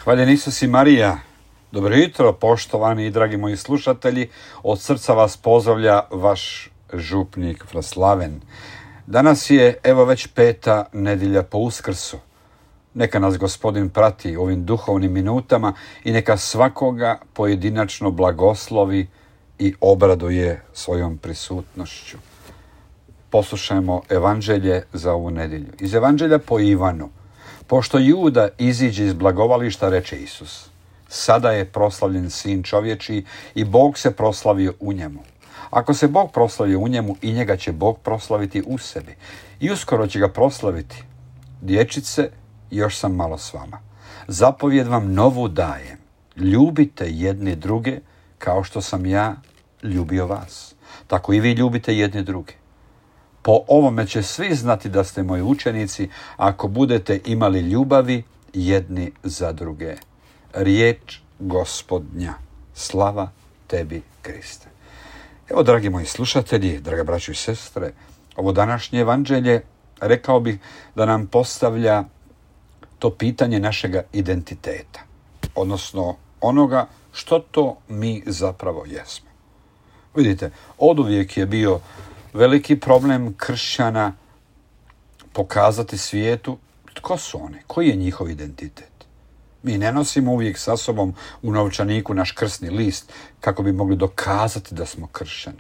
Hvaljen Isus i Marija. Dobro jutro, poštovani i dragi moji slušatelji. Od srca vas pozdravlja vaš župnik Slaven. Danas je evo već 5. nedjelja po Uskrsu. Neka nas Gospodin prati u ovim duhovnim minutama i neka svakoga pojedinačno blagoslovi i obraduje svojom prisutnošću. Poslušajmo evanđelje za ovu nedjelju. Iz evanđelja po Ivanu. Pošto Juda iziđe iz blagovališta, reče Isus: sada je proslavljen Sin čovječiji i Bog se proslavio u njemu. Ako se Bog proslavio u njemu, i njega će Bog proslaviti u sebi. I uskoro će ga proslaviti. Dječice, još sam malo s vama. Zapovjed vam novu dajem. Ljubite jedni druge kao što sam ja ljubio vas. Tako i vi ljubite jedni druge. Po ovome će svi znati da ste moji učenici, ako budete imali ljubavi jedni za druge. Riječ Gospodnja. Slava tebi, Kriste. Evo, dragi moji slušatelji, draga braćo i sestre, ovo današnje evanđelje, rekao bih da nam postavlja to pitanje našega identiteta, odnosno onoga što to mi zapravo jesmo. Vidite, oduvijek je bio veliki problem kršćana pokazati svijetu tko su oni, koji je njihov identitet. Mi ne nosimo uvijek sa sobom u novčaniku naš krsni list kako bi mogli dokazati da smo kršćani.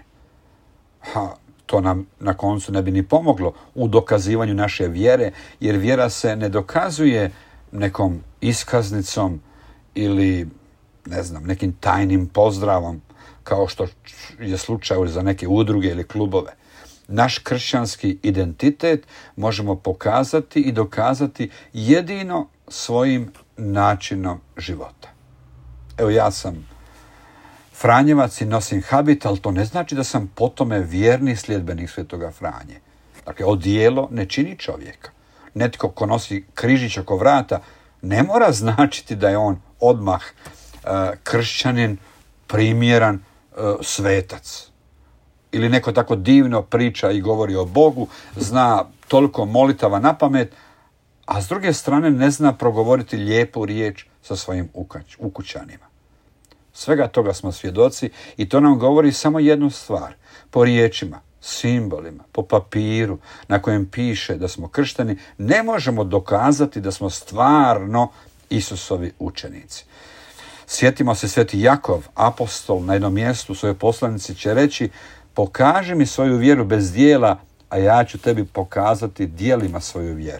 To nam na koncu ne bi ni pomoglo u dokazivanju naše vjere, jer vjera se ne dokazuje nekom iskaznicom ili nekim tajnim pozdravom kao što je slučaj za neke udruge ili klubove. Naš kršćanski identitet možemo pokazati i dokazati jedino svojim načinom života. Evo, ja sam Franjevac i nosim habit, ali to ne znači da sam po tome vjerni sljedbenik Svetoga Franje. Dakle, odijelo ne čini čovjeka. Netko ko nosi križić oko vrata ne mora značiti da je on odmah kršćanin, primjeran svetac. Ili neko tako divno priča i govori o Bogu, zna toliko molitava na pamet, a s druge strane ne zna progovoriti lijepu riječ sa svojim ukućanima. Svega toga smo svjedoci i to nam govori samo jednu stvar. Po riječima, simbolima, po papiru na kojem piše da smo kršteni, ne možemo dokazati da smo stvarno Isusovi učenici. Sjetimo se sveti Jakov, apostol, na jednom mjestu u svojoj poslanici će reći: pokaži mi svoju vjeru bez dijela, a ja ću tebi pokazati djelima svoju vjeru.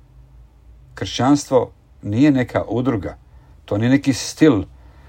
Kršćanstvo nije neka udruga, to nije neki stil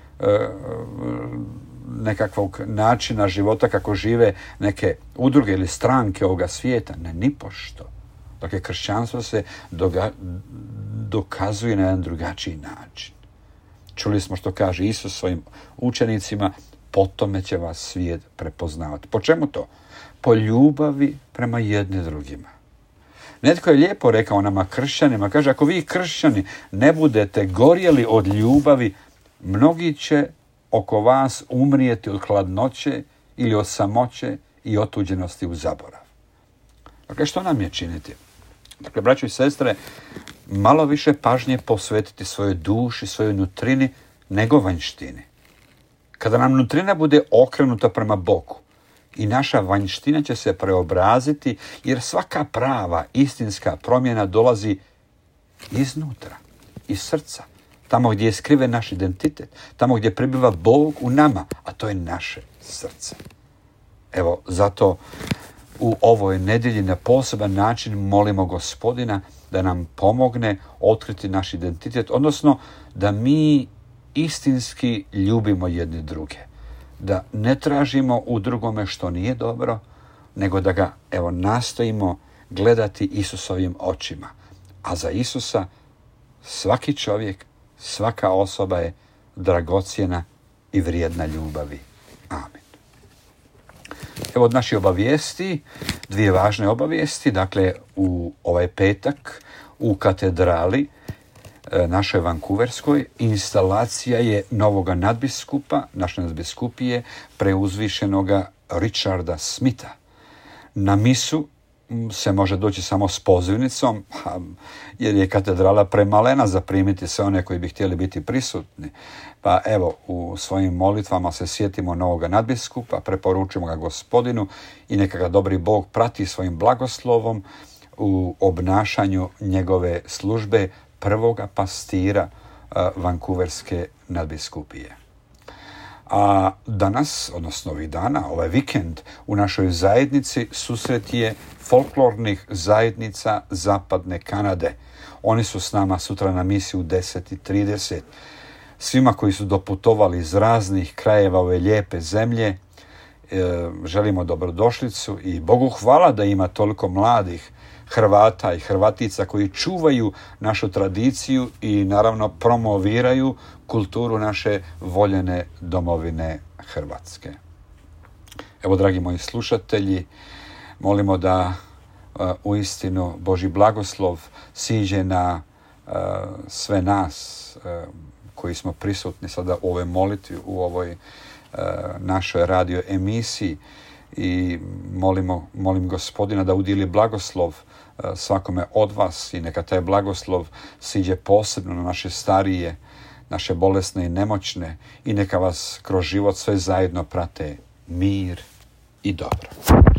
nekakvog načina života kako žive neke udruge ili stranke ovoga svijeta. Ne, nipošto. Dakle, kršćanstvo se dokazuje na jedan drugačiji način. Čuli smo što kaže Isus svojim učenicima: po tome će vas svijet prepoznavati. Po čemu to? Po ljubavi prema jedni drugima. Netko je lijepo rekao nama kršćanima, kaže: ako vi kršćani ne budete gorjeli od ljubavi, mnogi će oko vas umrijeti od hladnoće ili od samoće i otuđenosti u zaborav. Dakle, što nam je činiti? Dakle, braćo i sestre, malo više pažnje posvetiti svojoj duši, svojoj nutrini, nego vanjštini. Kada nam nutrina bude okrenuta prema Bogu, i naša vanjština će se preobraziti, jer svaka prava, istinska promjena dolazi iznutra, iz srca, tamo gdje je skriven naš identitet, tamo gdje prebiva Bog u nama, a to je naše srce. Evo, zato u ovoj nedjelji na poseban način molimo Gospodina da nam pomogne otkriti naš identitet, odnosno da mi istinski ljubimo jedni druge. Da ne tražimo u drugome što nije dobro, nego da ga, nastojimo gledati Isusovim očima. A za Isusa svaki čovjek, svaka osoba je dragocjena i vrijedna ljubavi. Amen. Evo od naših obavijesti, 2 važne obavijesti. Dakle, u ovaj petak u katedrali našoj vankuverskoj instalacija je novoga nadbiskupa, naše nadbiskupije, preuzvišenoga Richarda Smitha. Na misu se može doći samo s pozivnicom, jer je katedrala premalena za primiti sve one koji bi htjeli biti prisutni. Pa evo, u svojim molitvama se sjetimo novoga nadbiskupa, preporučimo ga Gospodinu i neka ga dobri Bog prati svojim blagoslovom u obnašanju njegove službe prvoga pastira Vancouverske nadbiskupije. A danas, odnosno ovih dana, ovaj vikend, u našoj zajednici susret je folklornih zajednica Zapadne Kanade. Oni su s nama sutra na misiji u 10:30. Svima koji su doputovali iz raznih krajeva ove lijepe zemlje, želimo dobrodošlicu i Bogu hvala da ima toliko mladih Hrvata i Hrvatica koji čuvaju našu tradiciju i naravno promoviraju kulturu naše voljene domovine Hrvatske. Evo, dragi moji slušatelji, molimo da uistinu Božji blagoslov siđe na sve nas koji smo prisutni sada u ovoj molitvi, u ovoj našoj radio emisiji i molim Gospodina da udijeli blagoslov svakome od vas i neka taj blagoslov siđe posebno na naše starije, naše bolesne i nemoćne i neka vas kroz život sve zajedno prate mir i dobro.